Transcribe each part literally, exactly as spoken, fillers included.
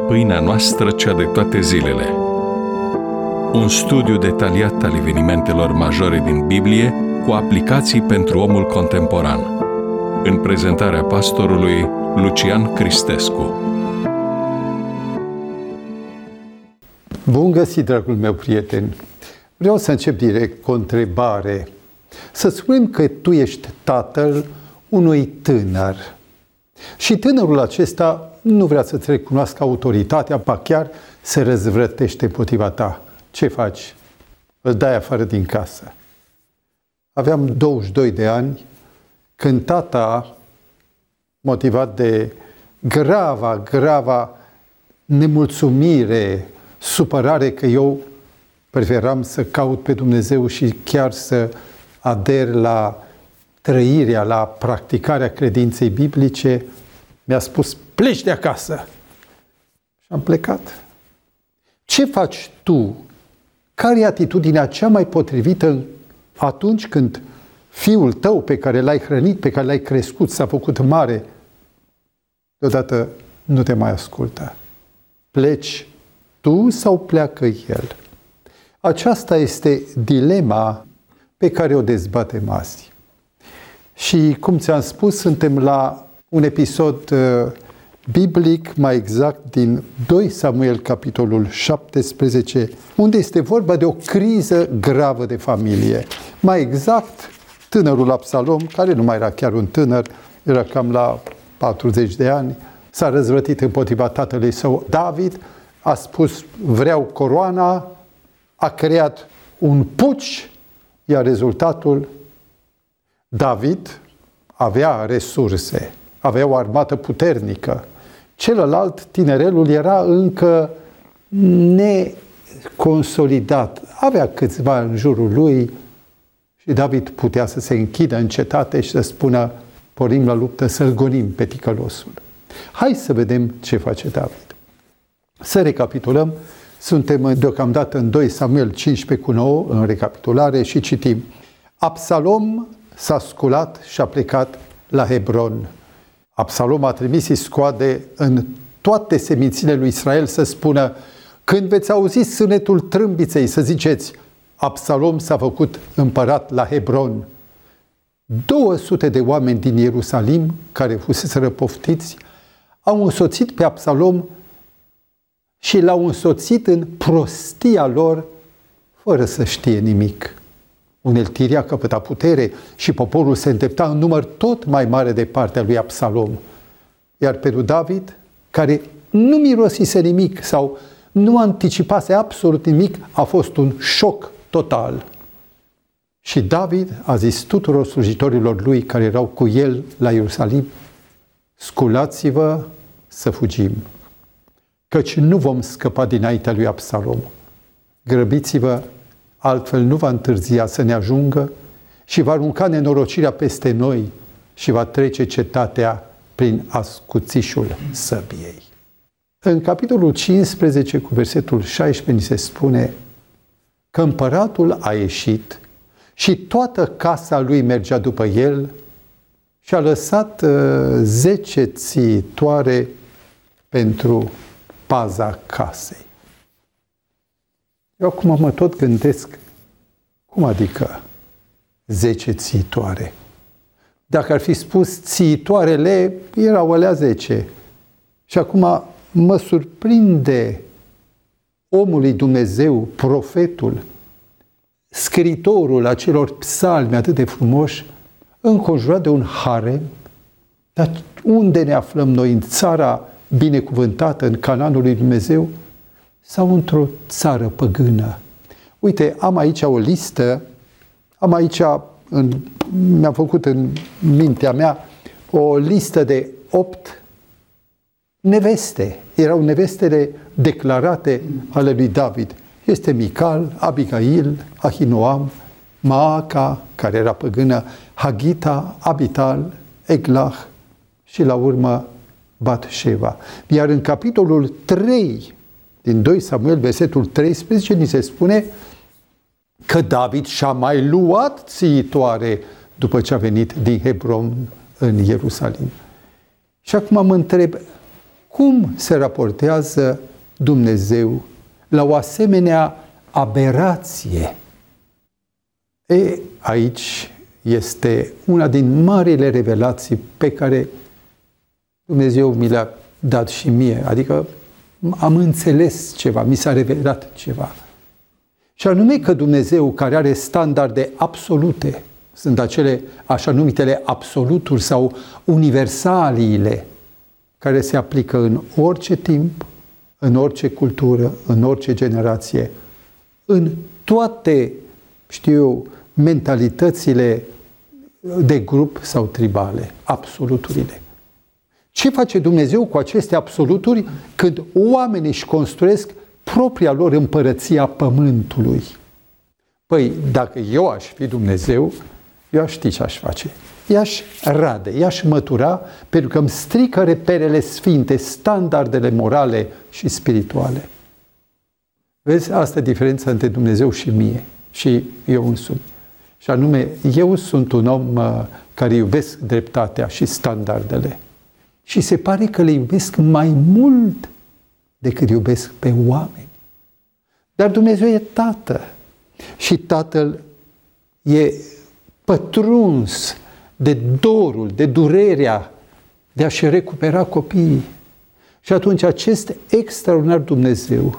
Pâinea noastră, cea de toate zilele. Un studiu detaliat al evenimentelor majore din Biblie cu aplicații pentru omul contemporan. În prezentarea pastorului Lucian Cristescu. Bun găsit, dragul meu prieten! Vreau să încep direct cu o întrebare. Să spunem că tu ești tatăl unui tânăr și tânărul acesta nu vrea să-ți recunoască autoritatea, ba chiar se răzvrătește împotriva ta. Ce faci? Îl dai afară din casă. Aveam douăzeci și doi de ani când tata, motivat de grava, grava nemulțumire, supărare că eu preferam să caut pe Dumnezeu și chiar să ader la trăirea, la practicarea credinței biblice, mi-a spus, pleci de acasă. Și am plecat. Ce faci tu? Care e atitudinea cea mai potrivită atunci când fiul tău pe care l-ai hrănit, pe care l-ai crescut, s-a făcut mare, deodată nu te mai ascultă? Pleci tu sau pleacă el? Aceasta este dilema pe care o dezbatem azi. Și, cum ți-am spus, suntem la un episod uh, biblic, mai exact din doi Samuel, capitolul șaptesprezece, unde este vorba de o criză gravă de familie. Mai exact, tânărul Absalom, care nu mai era chiar un tânăr, era cam la patruzeci de ani, s-a răzvrătit împotriva tatălui său David, a spus, vreau coroana, a creat un puci, iar rezultatul, David avea resurse, avea o armată puternică. Celălalt, tinerelul, era încă neconsolidat. Avea câțiva în jurul lui și David putea să se închidă în cetate și să spună, pornim la luptă, să-l gonim pe ticălosul. Hai să vedem ce face David. Să recapitulăm. Suntem deocamdată în doi Samuel cincisprezece cu nouă, în recapitulare, și citim. Absalom s-a sculat și a plecat la Hebron. Absalom a trimis iscoade în toate semințile lui Israel să spună, când veți auzi sunetul trâmbiței, să ziceți, Absalom s-a făcut împărat la Hebron. două sute de oameni din Ierusalim, care fuseseră poftiți, au însoțit pe Absalom și l-au însoțit în prostia lor, fără să știe nimic. Uneltirea căpăta putere și poporul se îndrepta în număr tot mai mare de partea lui Absalom. Iar pentru David, care nu mirosise nimic sau nu anticipase absolut nimic, a fost un șoc total. Și David a zis tuturor slujitorilor lui care erau cu el la Ierusalim, sculați-vă să fugim, căci nu vom scăpa dinaintea lui Absalom. Grăbiți-vă, altfel nu va întârzia să ne ajungă și va arunca nenorocirea peste noi și va trece cetatea prin ascuțișul săbiei. În capitolul cincisprezece, cu versetul șaisprezece, ni se spune că împăratul a ieșit și toată casa lui mergea după el și a lăsat uh, zece țiitoare pentru paza casei. Eu acum mă tot gândesc, cum adică zece țiitoare? Dacă ar fi spus țiitoarele, erau alea zece. Și acum mă surprinde omul lui Dumnezeu, profetul, scriitorul acelor psalmi atât de frumoși, înconjurat de un harem. Dar unde ne aflăm noi? În țara binecuvântată, în Canaanul lui Dumnezeu? Sau într-o țară păgână? Uite, am aici o listă, am aici, în, mi-am făcut în mintea mea, o listă de opt neveste. Erau nevestele declarate ale lui David. Este Mical, Abigail, Ahinoam, Maaca, care era păgână, Hagita, Abital, Eglah și la urmă Batșeva. Iar în capitolul trei din doi Samuel, versetul treisprezece, ni se spune că David și-a mai luat țiitoare după ce a venit din Hebron în Ierusalim. Și acum mă întreb, Cum se raportează Dumnezeu la o asemenea aberație? E, aici este una din marile revelații pe care Dumnezeu mi le-a dat și mie. Adică am înțeles ceva, mi s-a revelat ceva. Și anume că Dumnezeu, care are standarde absolute, sunt acele așa numitele absoluturi sau universaliile, care se aplică în orice timp, în orice cultură, în orice generație, în toate, știu eu, mentalitățile de grup sau tribale, absoluturile. Ce face Dumnezeu cu aceste absoluturi când oamenii își construiesc propria lor împărăție a pământului? Păi, dacă eu aș fi Dumnezeu, eu aș ști ce aș face. I-aș rade, i-aș mătura, pentru că îmi strică reperele sfinte, standardele morale și spirituale. Vezi, asta e diferența între Dumnezeu și mie, și eu însumi. Și anume, eu sunt un om uh, care iubesc dreptatea și standardele. Și se pare că le iubesc mai mult decât iubesc pe oameni. Dar Dumnezeu e Tată. Și Tatăl e pătruns de dorul, de durerea de a-și recupera copiii. Și atunci acest extraordinar Dumnezeu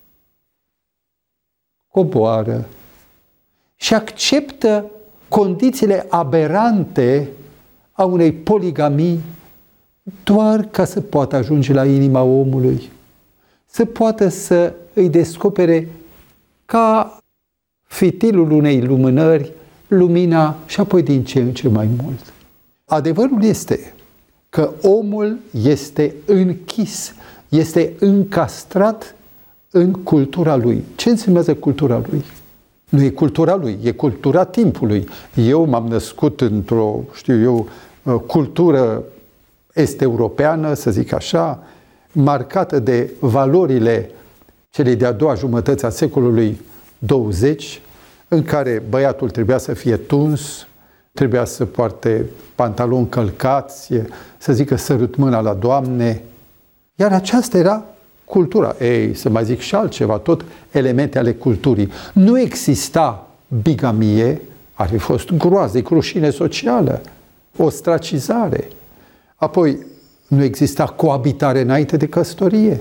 coboară și acceptă condițiile aberante a unei poligamii doar ca să poată ajunge la inima omului, să poată să îi descopere ca fitilul unei lumânări lumina și apoi din ce în ce mai mult. Adevărul este că omul este închis, este încastrat în cultura lui. Ce înseamnă cultura lui? Nu e cultura lui, e cultura timpului. Eu m-am născut într-o, știu eu, cultură est-europeană, să zic așa, marcată de valorile celei de-a doua jumătăți a secolului douăzeci, în care băiatul trebuia să fie tuns, trebuia să poarte pantaloni călcați, să zică sărut mâna la Doamne. Iar aceasta era cultura. Ei, să mai zic și altceva, tot elemente ale culturii. Nu exista bigamie, ar fi fost groaznic, rușine socială, ostracizare. Apoi, nu exista coabitare înainte de căsătorie.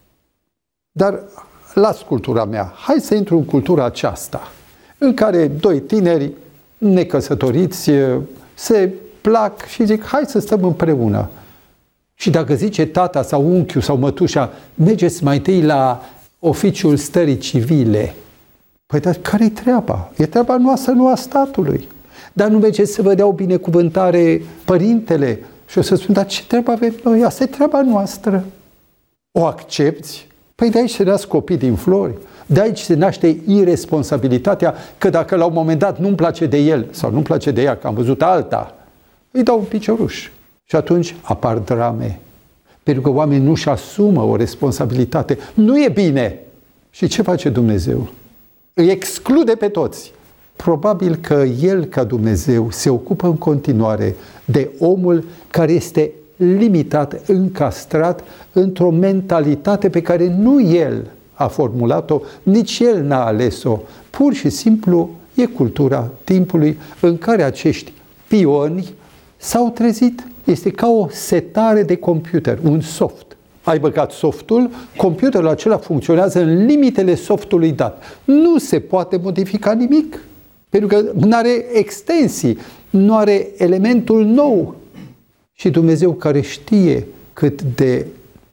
Dar las cultura mea. Hai să intru în cultura aceasta, în care doi tineri necăsătoriți se plac și zic, hai să stăm împreună. Și dacă zice tata sau unchiul sau mătușa, mergeți mai întâi la oficiul stării civile. Păi, dar care-i treaba? E treaba noastră, nu a statului. Dar nu mergeți să vă dea o binecuvântare părintele? Și o să spun, dar ce treabă avem noi? Asta e treaba noastră. O accepți? Păi de aici se nasc copii din flori. De aici se naște iresponsabilitatea, că dacă la un moment dat nu-mi place de el sau nu-mi place de ea, că am văzut alta, îi dau un picioruș. Și atunci apar drame. Pentru că oamenii nu-și asumă o responsabilitate. Nu e bine. Și ce face Dumnezeu? Îi exclude pe toți. Probabil că El, ca Dumnezeu, se ocupă în continuare de omul care este limitat, încastrat într-o mentalitate pe care nu El a formulat-o, nici El n-a ales-o. Pur și simplu e cultura timpului în care acești pioni s-au trezit. Este ca o setare de computer, un soft. Ai băgat softul, computerul acela funcționează în limitele softului dat. Nu se poate modifica nimic. Pentru că nu are extensii, nu are elementul nou. Și Dumnezeu, care știe cât de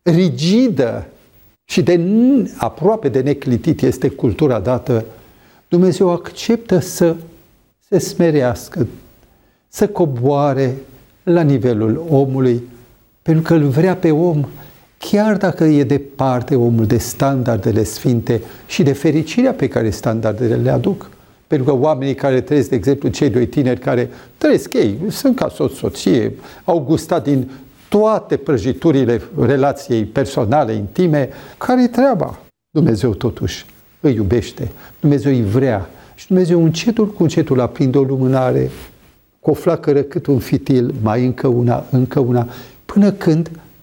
rigidă și de aproape de neclitit este cultura dată, Dumnezeu acceptă să se smerească, să coboare la nivelul omului, pentru că îl vrea pe om, chiar dacă e departe omul de standardele sfinte și de fericirea pe care standardele le aduc. Pentru că oamenii care trăiesc, de exemplu, cei doi tineri care trăiesc ei, sunt ca soț-soție, au gustat din toate prăjiturile relației personale, intime, care-i treaba? Dumnezeu totuși îi iubește, Dumnezeu îi vrea și Dumnezeu încetul cu încetul aprinde o lumânare, cu o flacără cât un fitil, mai încă una, încă una, până când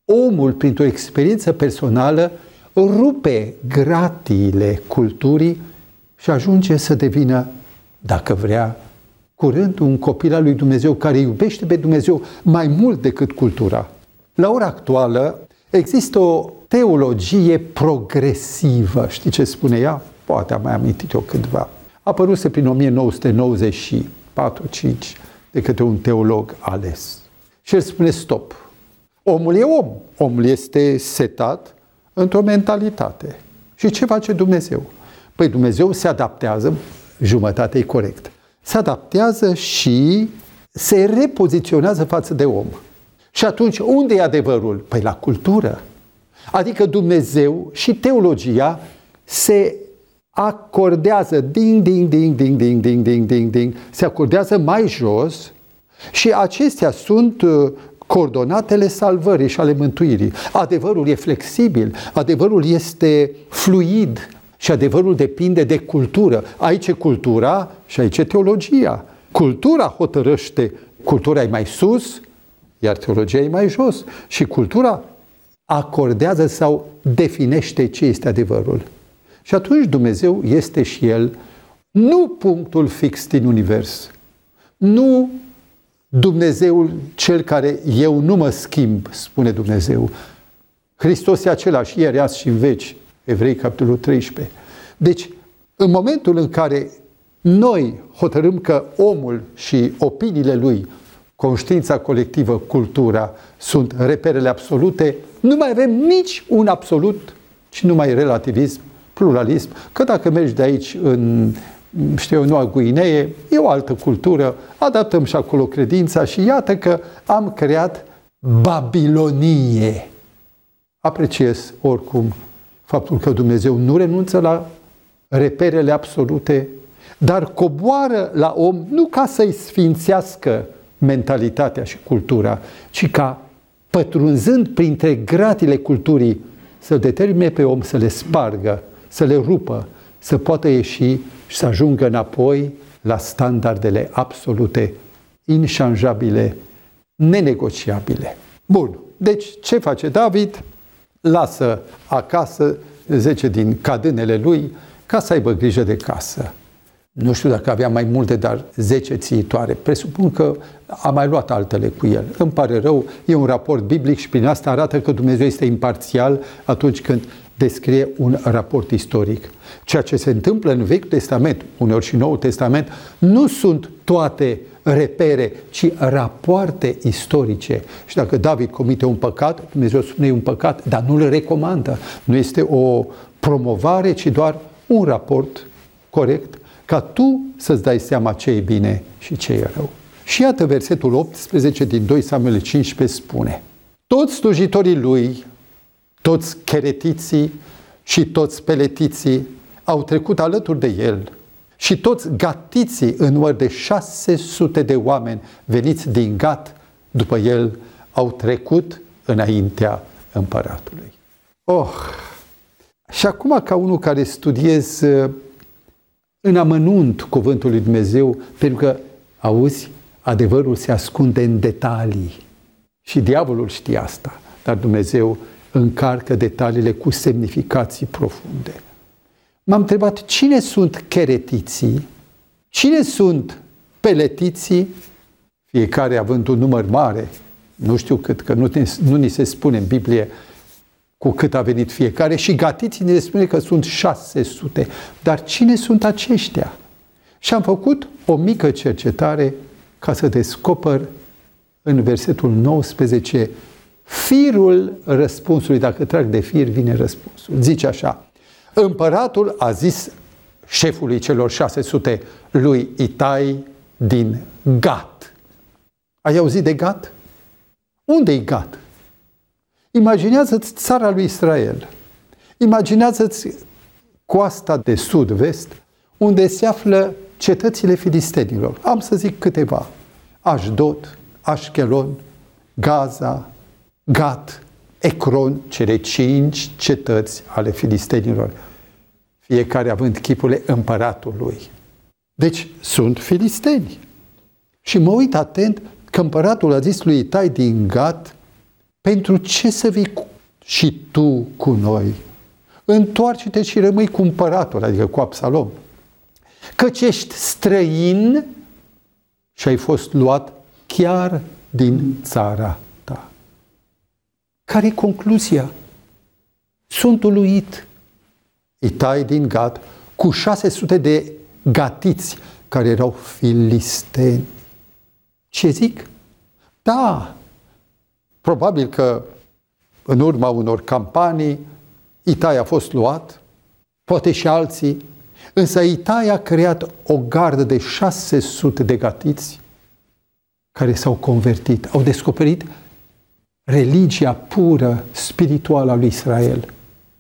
omul, printr-o experiență personală, rupe gratiile culturii și ajunge să devină, dacă vrea, curând un copil al lui Dumnezeu care iubește pe Dumnezeu mai mult decât cultura. La ora actuală există o teologie progresivă. Știi ce spune ea? Poate am mai amintit eu cândva. A apăruse prin o mie nouă sute nouăzeci și patru cinci de către un teolog ales. Și el spune stop. Omul e om. Omul este setat într-o mentalitate. Și ce face Dumnezeu? Păi Dumnezeu se adaptează, jumătatea e corect, se adaptează și se repoziționează față de om. Și atunci, unde e adevărul? Păi la cultură. Adică Dumnezeu și teologia se acordează ding, ding, ding, ding, ding, ding, ding, ding, ding, se acordează mai jos și acestea sunt coordonatele salvării și ale mântuirii. Adevărul e flexibil, adevărul este fluid și adevărul depinde de cultură. Aici e cultura și aici e teologia. Cultura hotărăște, cultura e mai sus, iar teologia e mai jos. Și cultura acordează sau definește ce este adevărul. Și atunci Dumnezeu este și El nu punctul fix din univers, nu Dumnezeul cel care eu nu mă schimb, spune Dumnezeu. Hristos e același ieri, azi și în veci. Evrei, capitolul treisprezece. Deci, în momentul în care noi hotărâm că omul și opiniile lui, conștiința colectivă, cultura, sunt reperele absolute, nu mai avem nici un absolut, ci numai relativism, pluralism, că dacă mergi de aici în, știu eu, Noua Guinee, e o altă cultură, adaptăm și acolo credința și iată că am creat Babilonie. Apreciez oricum faptul că Dumnezeu nu renunță la reperele absolute, dar coboară la om nu ca să-i sfințească mentalitatea și cultura, ci ca, pătrunzând printre gratile culturii, să determine pe om să le spargă, să le rupă, să poată ieși și să ajungă înapoi la standardele absolute, inșanjabile, nenegociabile. Bun, deci ce face David? Lasă acasă zece din cadânele lui ca să aibă grijă de casă. Nu știu dacă avea mai multe, dar zece țiitoare. Presupun că a mai luat altele cu el. Îmi pare rău, e un raport biblic și prin asta arată că Dumnezeu este imparțial atunci când descrie un raport istoric. Ceea ce se întâmplă în Vechiul Testament, uneori și Noul Testament, nu sunt toate repere, ci rapoarte istorice. Și dacă David comite un păcat, Dumnezeu spune e un păcat, dar nu îl recomandă. Nu este o promovare, ci doar un raport corect, ca tu să-ți dai seama ce e bine și ce e rău. Și iată versetul optsprezece din doi Samuel cincisprezece spune: toți slujitorii lui, toți cheretiții și toți peletiții au trecut alături de el și toți gatiții în număr de șase sute de oameni veniți din Gat după el au trecut înaintea împăratului. Oh! Și acum, ca unul care studiez în amănunt cuvântul lui Dumnezeu, pentru că, auzi, adevărul se ascunde în detalii. Și diavolul știe asta, dar Dumnezeu încarcă detaliile cu semnificații profunde. M-am întrebat cine sunt cheretiții, cine sunt peletiții, fiecare având un număr mare, nu știu cât, că nu, nu ni se spune în Biblie cu cât a venit fiecare, și gatiții ne spune că sunt șase sute. Dar cine sunt aceștia? Și am făcut o mică cercetare ca să descoper în versetul nouăsprezece firul răspunsului. Dacă trag de fir, vine răspunsul. Zice așa: împăratul a zis șefului celor șase sute lui Itai din Gat. Ai auzit de Gat? Unde-i Gat? Imaginează-ți țara lui Israel. Imaginează-ți coasta de sud-vest, unde se află cetățile filistenilor. Am să zic câteva: Ashdod, Ashkelon, Gaza, Gat, Ecron, cele cinci cetăți ale filistenilor, fiecare având chipurile împăratului. Deci sunt filisteni. Și mă uit atent că împăratul a zis lui Itai din Gat: Pentru ce să vii și tu cu noi? Întoarce-te și rămâi cu împăratul, adică cu Absalom. Căci ești străin și ai fost luat chiar din țara ta. Care-i concluzia? Sunt uluit. Itai din Gat, cu șase sute de gatiți care erau filisteni. Ce zic? Da, probabil că în urma unor campanii Itai a fost luat, poate și alții, însă Itai a creat o gardă de șase sute de gatiți care s-au convertit, au descoperit religia pură, spirituală a lui Israel.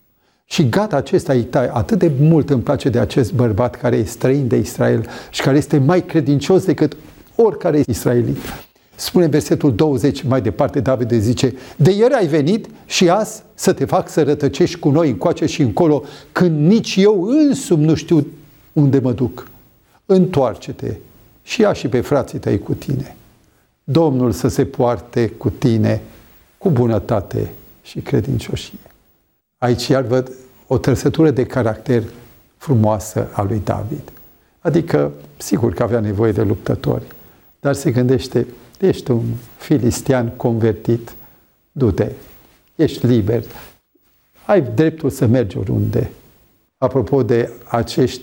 Și gata, acesta Itai, atât de mult îmi place de acest bărbat care e străin de Israel și care este mai credincios decât oricare israelit. Spune versetul douăzeci mai departe, David zice: de ieri ai venit și azi să te fac să rătăcești cu noi încoace și încolo, când nici eu însumi nu știu unde mă duc. Întoarce-te și ia și pe frații tăi cu tine. Domnul să se poarte cu tine cu bunătate și credincioșie. Aici iar văd o trăsătură de caracter frumoasă a lui David. Adică, sigur că avea nevoie de luptători, dar se gândește: ești un filistean convertit, du-te, ești liber, ai dreptul să mergi oriunde. Apropo de acești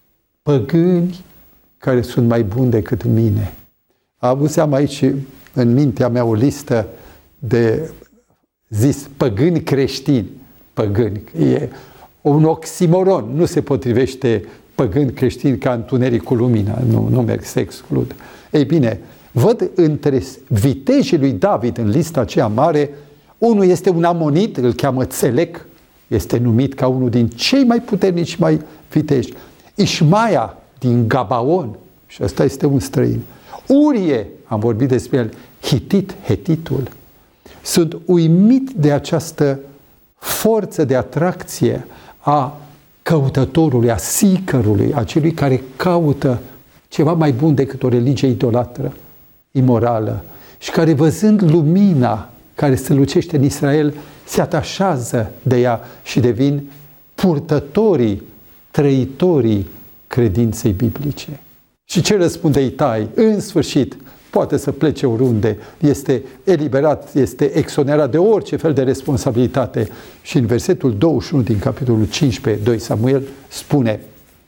păgâni care sunt mai buni decât mine. Am avut seama aici în mintea mea o listă de zis păgâni creștini. Păgâni. E un oximoron. Nu se potrivește păgâni creștini ca întuneric cu lumina. Nu, nu merg să exclud. Ei bine, văd între vitejii lui David în lista aceea mare, unul este un amonit, îl cheamă Țelec, este numit ca unul din cei mai puternici, mai viteji. Ișmaia din Gabaon, și ăsta este un străin. Urie, am vorbit despre el, Hitit, Hetitul. Sunt uimit de această forță de atracție a căutătorului, a seekerului, a celui care caută ceva mai bun decât o religie idolatră, imorală, și care, văzând lumina care se lucește în Israel, se atașează de ea și devin purtătorii, trăitorii credinței biblice. Și ce răspunde Itai? În sfârșit, poate să plece oriunde, este eliberat, este exonerat de orice fel de responsabilitate. Și în versetul douăzeci și unu din capitolul cincisprezece, doi Samuel, spune: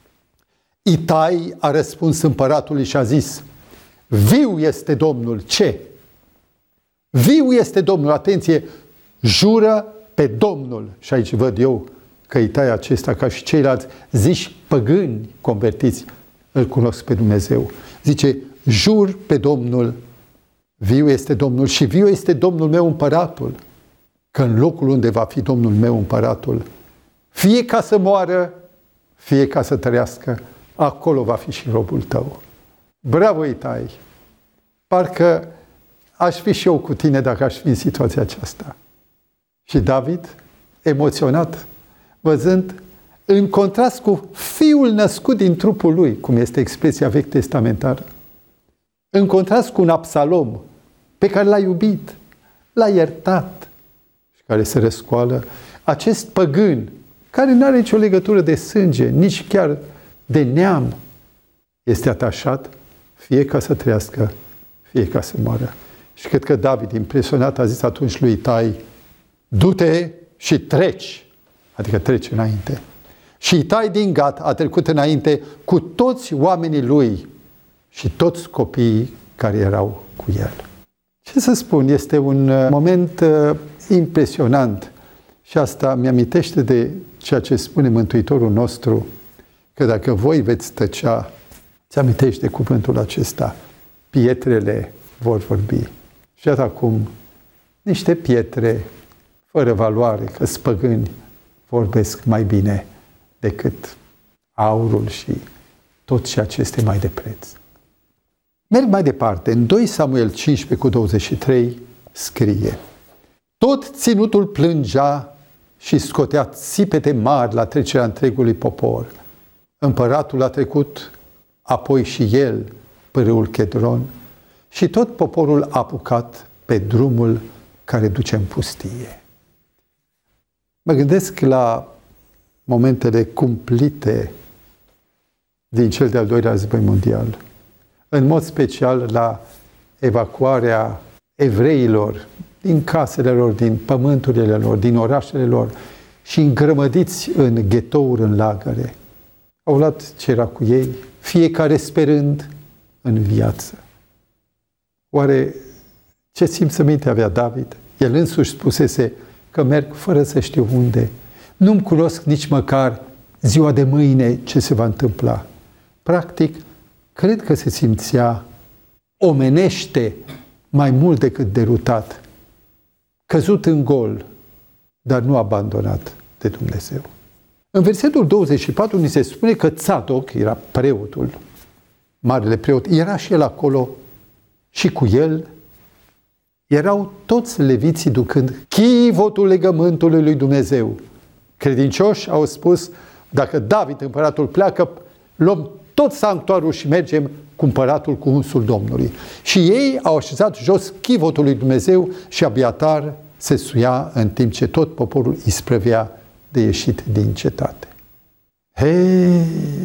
Itai a răspuns împăratului și a zis: viu este Domnul. Ce? Viu este Domnul. Atenție! Jură pe Domnul. Și aici văd eu că Itai acesta, ca și ceilalți ziși păgâni convertiți, îl cunosc pe Dumnezeu. Zice: jur pe Domnul, viu este Domnul și viu este Domnul meu împăratul, că în locul unde va fi Domnul meu împăratul, fie ca să moară, fie ca să trăiască, acolo va fi și robul tău. Bravo, Itai! Parcă aș fi și eu cu tine dacă aș fi în situația aceasta. Și David, emoționat, văzând, în contrast cu fiul născut din trupul lui, cum este expresia vechi testamentară, în contrast cu un Absalom pe care l-a iubit, l-a iertat și care se răscoală, acest păgân, care nu are nicio legătură de sânge, nici chiar de neam, este atașat fie ca să trăiască, fie ca să moară. Și cred că David, impresionat, a zis atunci lui Itai: du-te și treci, adică treci înainte. Și Itai din Gat a trecut înainte cu toți oamenii lui și toți copiii care erau cu el. Ce să spun, este un moment uh, impresionant și asta mi-amintește de ceea ce spune Mântuitorul nostru, că dacă voi veți tăcea, ți-amintești de cuvântul acesta: pietrele vor vorbi. Și iată acum, niște pietre fără valoare, că spăgâni vorbesc mai bine decât aurul și tot ceea ce este mai de preț. Merg mai departe. În doi Samuel cincisprezece cu douăzeci și trei scrie: tot ținutul plângea și scotea țipete mari la trecerea întregului popor. Împăratul a trecut apoi și el pe râul Chedron și tot poporul a apucat pe drumul care duce în pustie. Mă gândesc la momentele cumplite din cel de-al doilea război mondial. În mod special la evacuarea evreilor din casele lor, din pământurile lor, din orașele lor și îngrămădiți în ghetouri, în lagăre. Au luat ce era cu ei, fiecare sperând în viață. Oare ce simțăminte avea David? El însuși spusese că merg fără să știu unde. Nu-mi cunosc nici măcar ziua de mâine ce se va întâmpla. Practic, cred că se simțea omenește mai mult decât derutat, căzut în gol, dar nu abandonat de Dumnezeu. În versetul douăzeci și patru ni se spune că Tzadok, era preotul, marele preot, era și el acolo și cu el erau toți leviții ducând chivotul legământului lui Dumnezeu. Credincioși au spus, dacă David, împăratul, pleacă, luăm tot sanctuarul și mergem cu împăratul, cu unsul Domnului. Și ei au așezat jos chivotul lui Dumnezeu și Abiatar se suia în timp ce tot poporul isprăvea de ieșit din cetate. Hei,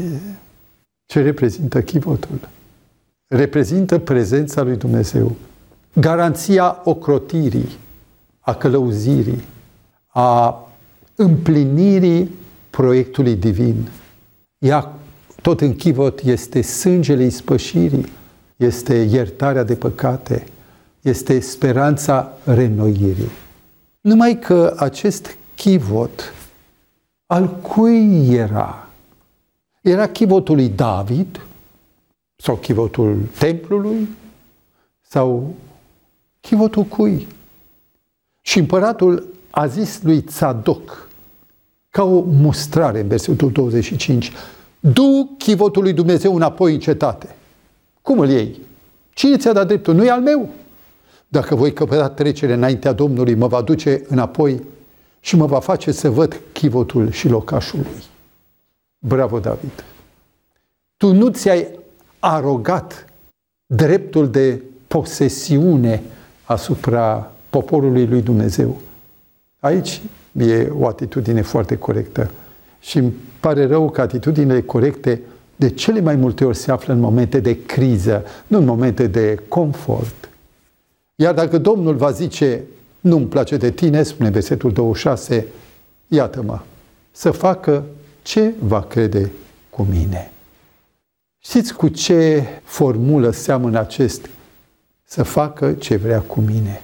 ce reprezintă chivotul? Reprezintă prezența lui Dumnezeu, garanția ocrotirii, a călăuzirii, a împlinirii proiectului divin. Ea, tot în chivot, este sângele ispășirii, este iertarea de păcate, este speranța reînnoirii. Numai că acest chivot, al cui era? Era chivotul lui David? Sau chivotul templului? Sau chivotul cui? Și împăratul a zis lui Tzadok, ca o mustrare în versetul douăzeci și cinci, du chivotul lui Dumnezeu înapoi în cetate. Cum îl iei? Cine ți-a dat dreptul? Nu e al meu. Dacă voi căpăta trecere înaintea Domnului, mă va duce înapoi și mă va face să văd chivotul și locașul lui. Bravo, David! Tu nu ți-ai arogat dreptul de posesiune asupra poporului lui Dumnezeu. Aici e o atitudine foarte corectă. Și îmi pare rău că atitudinile corecte de cele mai multe ori se află în momente de criză, nu în momente de confort. Iar dacă Domnul va zice, nu-mi place de tine, spune versetul douăzeci și șase, iată-mă, să facă ce va crede cu mine. Știți cu ce formulă seamănă acest să facă ce vrea cu mine?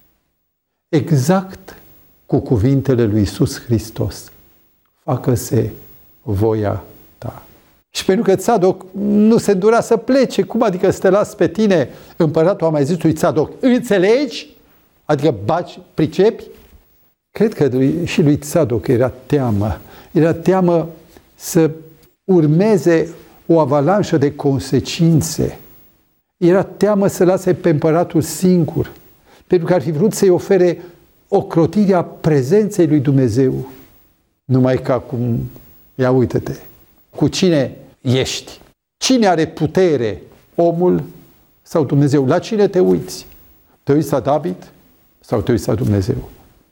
Exact cu cuvintele lui Iisus Hristos. Facă-se voia ta. Și pentru că Tzadok nu se îndura să plece, cum adică să te las pe tine? Împăratul a mai zis lui Tzadok, înțelegi? Adică baci, pricepi? Cred că și lui Tzadok era teamă. Era teamă să urmeze o avalanșă de consecințe. Era teamă să lase pe împăratul singur, pentru că ar fi vrut să-i ofere ocrotirea prezenței lui Dumnezeu. Numai că acum, ia uită-te, cu cine ești? Cine are putere? Omul sau Dumnezeu? La cine te uiți? Te uiți la David sau te uiți la Dumnezeu?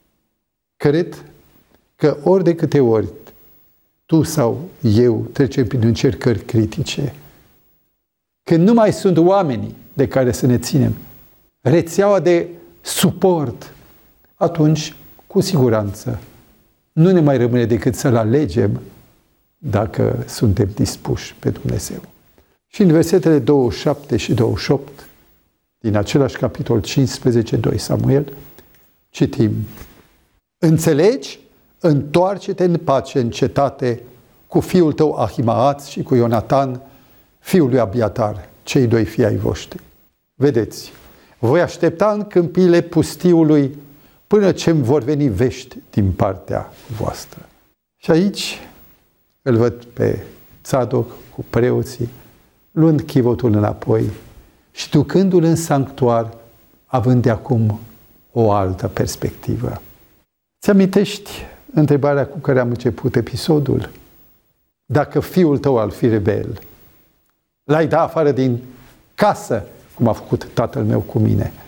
Cred că ori de câte ori tu sau eu trecem prin încercări critice, când nu mai sunt oamenii de care să ne ținem, rețeaua de suport, atunci, cu siguranță, nu ne mai rămâne decât să-L alegem dacă suntem dispuși pe Dumnezeu. Și în versetele douăzeci și șapte și douăzeci și opt, din același capitol cincisprezece, doi Samuel, citim: înțelegi? Întoarce-te în pace în cetate cu fiul tău Ahimaaz și cu Ionatan, fiul lui Abiatar, cei doi fii ai voștri. Vedeți, voi aștepta în câmpiile pustiului până ce îmi vor veni vești din partea voastră. Și aici îl văd pe Tzadok cu preoții, luând chivotul înapoi și ducându-l în sanctuar, având de acum o altă perspectivă. Ți-amintești întrebarea cu care am început episodul? Dacă fiul tău ar fi rebel, l-ai da afară din casă, cum a făcut tatăl meu cu mine,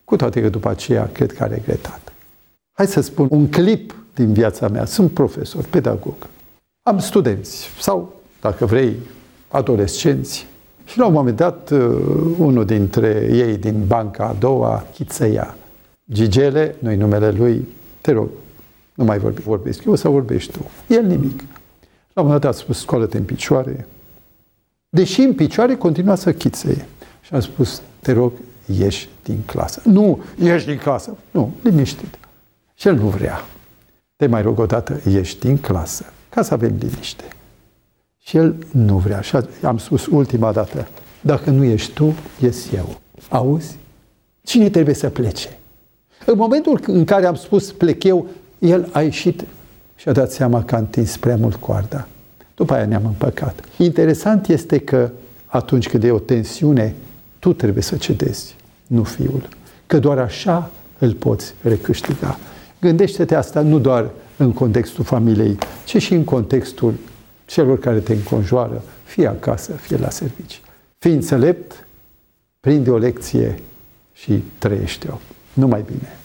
Cu toate că după aceea cred că a regretat. Hai să spun un clip din viața mea. Sunt profesor, pedagog. Am studenți sau, dacă vrei, adolescenți. Și la un moment dat, unul dintre ei din banca a doua chițăia. Gigele, nu-i numele lui, te rog, nu mai vorbi, vorbesc eu, o să vorbești tu. El nimic. La un moment dat a spus, scoală-te în picioare. Deși în picioare, continua să chițăie. Și am spus, te rog, ieși din clasă. Nu, ieși din clasă. Nu, liniștit. Și el nu vrea. Te mai rog o dată, ieși din clasă, ca să avem liniște. Și el nu vrea. Și am spus ultima dată, dacă nu ești tu, ies eu. Auzi? Cine trebuie să plece? În momentul în care am spus plec eu, el a ieșit și a dat seama că a întins prea mult coarda. După aia ne-am împăcat. Interesant este că atunci când e o tensiune, tu trebuie să cedezi, nu fiul. Că doar așa îl poți recâștiga. Gândește-te asta nu doar în contextul familiei, ci și în contextul celor care te înconjoară, fie acasă, fie la servici. Fii înțelept, prinde o lecție și trăiește-o. Numai bine!